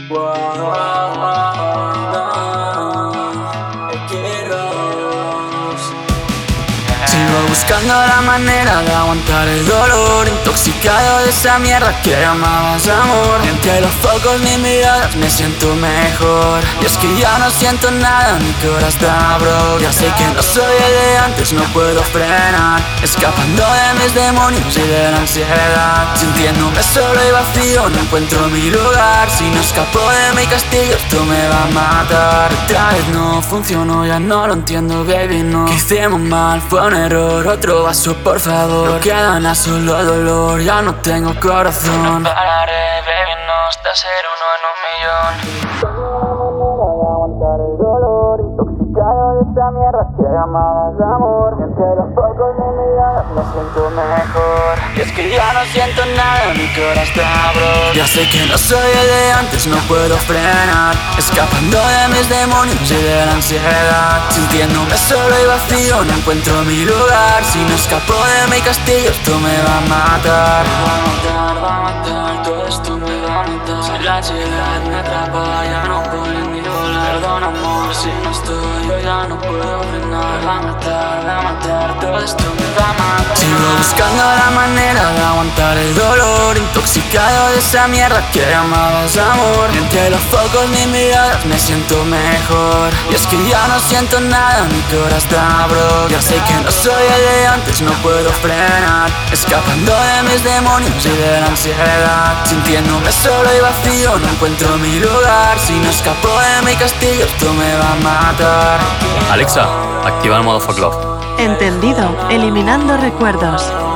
Sigo buscando la manera de aguantar el dolor, intoxicado de esa mierda que llamabas amor. Entre los focos ni miradas me siento mejor, y es que ya no siento nada, mi corazón está broke. Ya sé que no soy el de antes, no puedo frenar, escapando de mis demonios y de la ansiedad. Sintiéndome solo y vacío, no encuentro mi lugar. Si no escapo de mi castillo, esto me va a matar. Otra vez no funcionó, ya no lo entiendo, baby, no. Que hicimos mal, fue un error, otro vaso por favor. No queda nada, solo dolor, ya no tengo corazón. No pararé, baby, no, hasta ser uno en un millón. Aguantar el dolor, intoxicado de esa mierda que llamabas amor. Entre los pocos de miradas me siento mejor, y es que ya no siento nada, mi corazón está broke. Ya sé que no soy el de antes, no puedo frenar, escapando de mis demonios y de la ansiedad. Sintiéndome solo y vacío, no encuentro mi lugar. Si no escapo de mi castillo, esto me va a matar. Va a matar, todo esto me va a matar. Si la ansiedad me atrapa, ya no puedo ni volar. Perdón, amor, si no estoy, yo ya no puedo frenar. Va a matar, todo esto me va a matar. Sigo buscando la manera de aguantar el dolor, intoxicado de esa mierda que llamabas amor. Entre los focos ni miradas me siento mejor, y es que ya no siento nada, mi corazón está broke. Ya sé que no soy el de antes, no puedo frenar, escapando de mis demonios y de la ansiedad. Sintiéndome solo y vacío, no encuentro mi lugar. Si no escapo de mi castillo, esto me va a matar. Alexa, activa el modo Fuck Love. Entendido, eliminando recuerdos.